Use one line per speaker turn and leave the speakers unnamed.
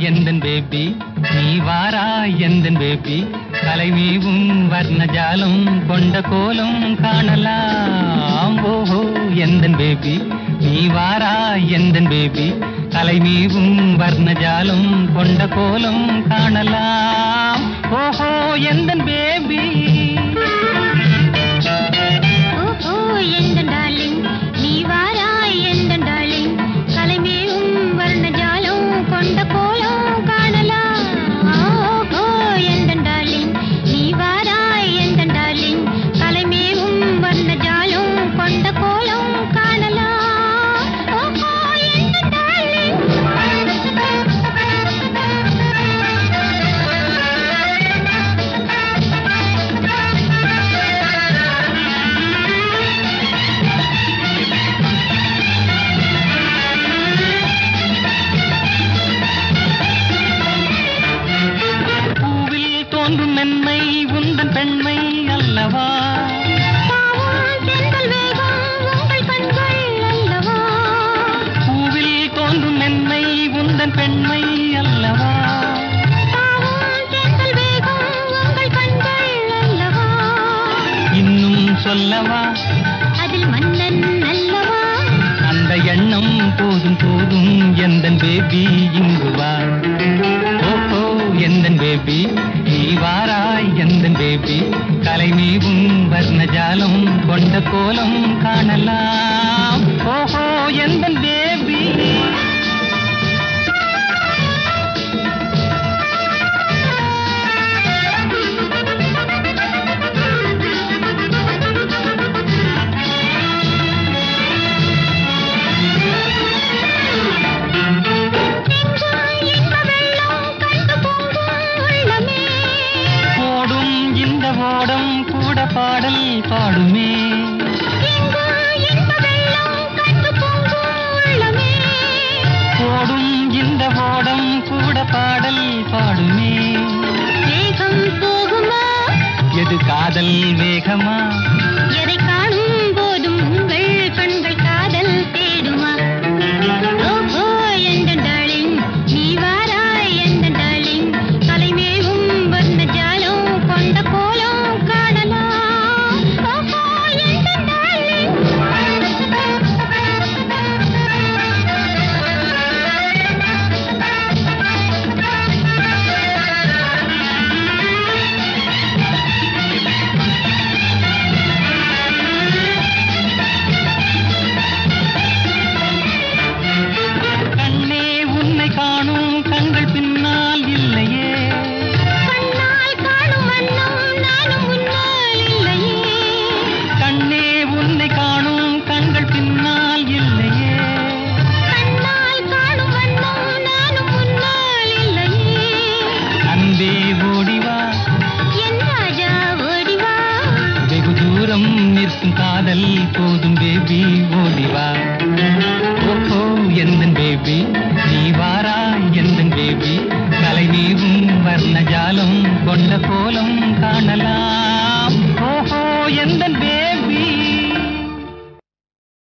எந்தன் பேபி நீ வாரா எந்தன் பேபி கலைமீவும் வர்ணஜாலம் கொண்ட கோலம் காணலாம் ஓஹோ எந்தன் பேபி நீ வாரா எந்தன் பேபி கலைமீவும் வர்ணஜாலம் கொண்ட கோலம் காணலாம் ஓஹோ எந்தன் பேபி
ஓஹோ எந்தன் டார்லிங் நீ வாரா எந்தன் டார்லிங் கலைமேவும் வர்ணஜாலம் கொண்ட கோலம் காணலாம் ஓஹோ எந்தன் டார்லிங் நீ வாரா எந்தன் டார்லிங் கலைமேவும் வர்ணஜாலம் கொண்ட கோலம் காணலாம் ஓஹோ எந்தன் டார்லிங்
தோன்றும் மென்மை உந்தன் பெண்மை அல்லவா பூவில் தோன்றும் மென்மை உந்தன் பெண்மை அல்லவா இன்னும் சொல்லவா
அதில் மன்னன் அல்லவா
அந்த எண்ணம் போதும் போதும் எந்தன் பேபி இங்கு வா ஓஹோ எந்தன் பேபி நீ வாராய் எந்தன் பேபி கலைமீவும் வர்ணஜாலம் கொண்ட கோலம் காணலாம் ஓஹோ எந்தன் பேபி ஓடம் கூட பாடல் பாடுமே ஓடும் இந்த ஓடம் கூட பாடல் பாடுமே
வேகம் போகுமா
எது காதல் வேகமா